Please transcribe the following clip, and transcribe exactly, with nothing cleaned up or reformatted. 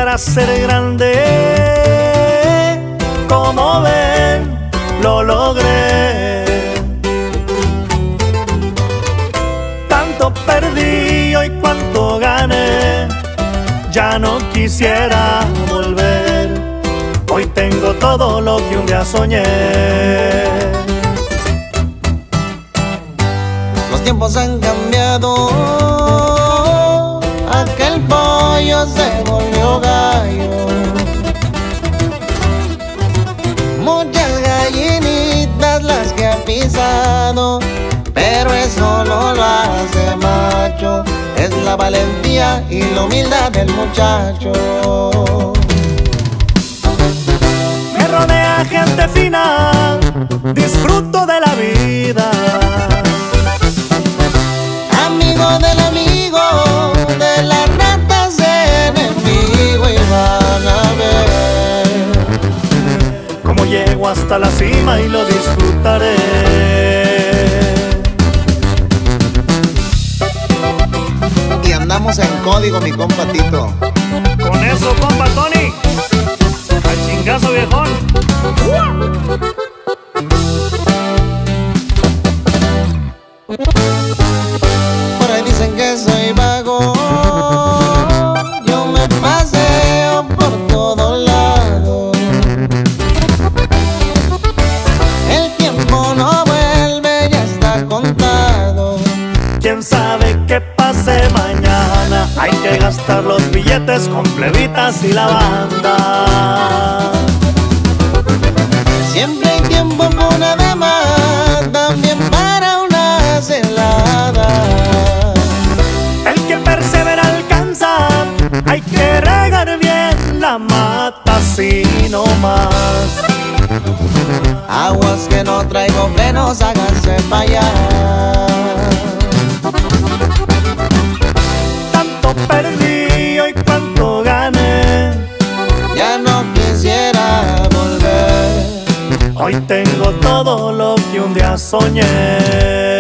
llegar a ser grande. Como ven, lo logré. Tanto perdí hoy cuanto gané, ya no quisiera volver. Hoy tengo todo lo que un día soñé. Los tiempos han cambiado, aquel pollo se volvió gallo. Muchas gallinitas las que ha pisado, pero eso no lo hace macho. Es la valentía y la humildad del muchacho. Me rodea gente fina, disfruto de la vida. Amigo del amigo, de las ratas enemigo, y van a ver cómo llego hasta la cima y lo disfrutaré. Y andamos en código, mi compa Tito. Con eso, compa Tony, al chingazo viejón. Por ahí dicen que soy vago, yo me paseo por todos lados. El tiempo no vuelve, ya está contado. Quién sabe qué pase mañana, hay que gastar los billetes con plebitas y la banda. Siempre hay tiempo para una dama, también para una celada. El que persevera alcanza, hay que regar bien la mata así nomás. Aguas que no traigo frenos, háganse pa' allá. Tanto perdí hoy cuanto gané, Ya no quisiera volver. hoy tengo todo lo que un día soñé.